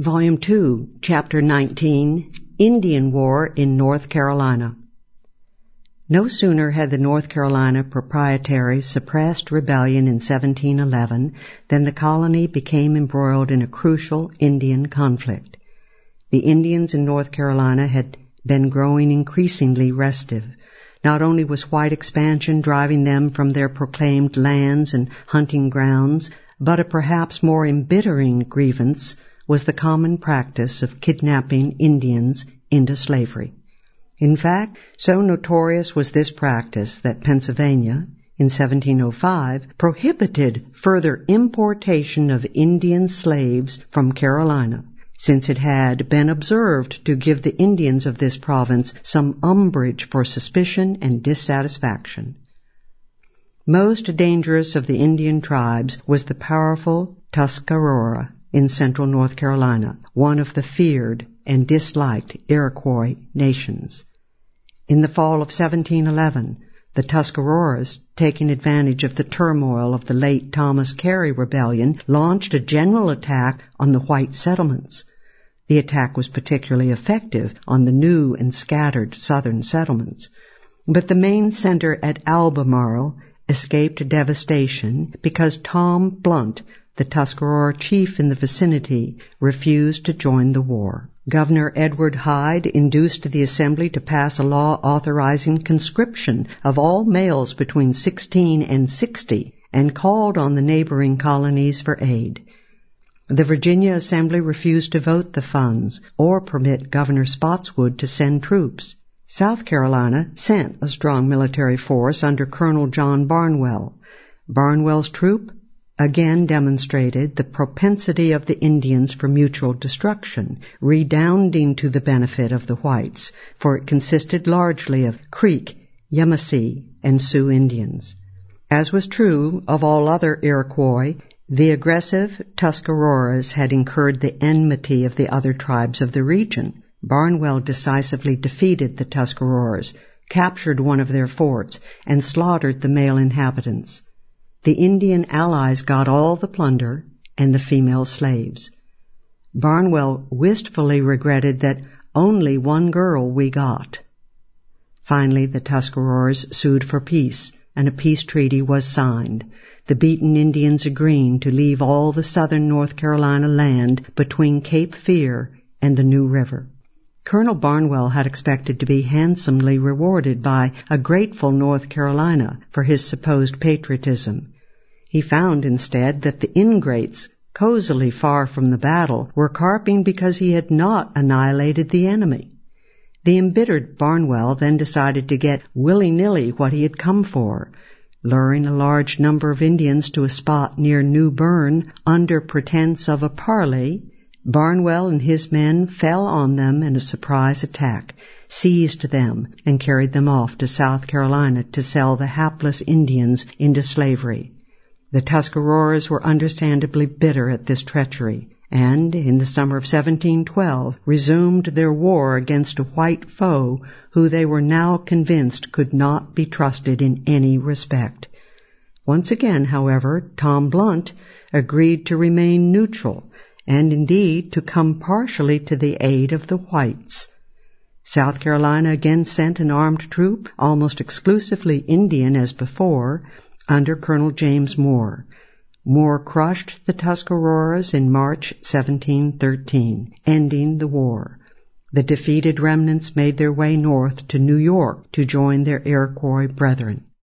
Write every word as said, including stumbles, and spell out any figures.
Volume two, Chapter nineteen, Indian War in North Carolina. No sooner had the North Carolina Proprietaries suppressed rebellion in seventeen eleven than the colony became embroiled in a crucial Indian conflict. The Indians in North Carolina had been growing increasingly restive. Not only was white expansion driving them from their proclaimed lands and hunting grounds, but a perhaps more embittering grievance was the common practice of kidnapping Indians into slavery. In fact, so notorious was this practice that Pennsylvania, in seventeen oh five, prohibited further importation of Indian slaves from Carolina, since it had been observed to give the Indians of this province some umbrage for suspicion and dissatisfaction. Most dangerous of the Indian tribes was the powerful Tuscarora in central North Carolina, one of the feared and disliked Iroquois nations. In the fall of seventeen eleven, the Tuscaroras, taking advantage of the turmoil of the late Thomas Carey Rebellion, launched a general attack on the white settlements. The attack was particularly effective on the new and scattered southern settlements, but the main center at Albemarle escaped devastation because Tom Blunt, the Tuscarora chief in the vicinity, refused to join the war. Governor Edward Hyde induced the Assembly to pass a law authorizing conscription of all males between sixteen and sixty and called on the neighboring colonies for aid. The Virginia Assembly refused to vote the funds or permit Governor Spotswood to send troops. South Carolina sent a strong military force under Colonel John Barnwell. Barnwell's troop again demonstrated the propensity of the Indians for mutual destruction, redounding to the benefit of the whites, for it consisted largely of Creek, Yamasee, and Sioux Indians. As was true of all other Iroquois, the aggressive Tuscaroras had incurred the enmity of the other tribes of the region. Barnwell decisively defeated the Tuscaroras, captured one of their forts, and slaughtered the male inhabitants. The Indian allies got all the plunder and the female slaves. Barnwell wistfully regretted that only one girl we got. Finally, the Tuscaroras sued for peace, and a peace treaty was signed, the beaten Indians agreeing to leave all the southern North Carolina land between Cape Fear and the New River. Colonel Barnwell had expected to be handsomely rewarded by a grateful North Carolina for his supposed patriotism. He found instead that the ingrates, cozily far from the battle, were carping because he had not annihilated the enemy. The embittered Barnwell then decided to get willy-nilly what he had come for. Luring a large number of Indians to a spot near New Bern under pretense of a parley, Barnwell and his men fell on them in a surprise attack, seized them, and carried them off to South Carolina to sell the hapless Indians into slavery. The Tuscaroras were understandably bitter at this treachery, and, in the summer of seventeen twelve, resumed their war against a white foe who they were now convinced could not be trusted in any respect. Once again, however, Tom Blunt agreed to remain neutral, and indeed to come partially to the aid of the whites. South Carolina again sent an armed troop, almost exclusively Indian as before, under Colonel James Moore. Moore crushed the Tuscaroras in March seventeen thirteen, ending the war. The defeated remnants made their way north to New York to join their Iroquois brethren.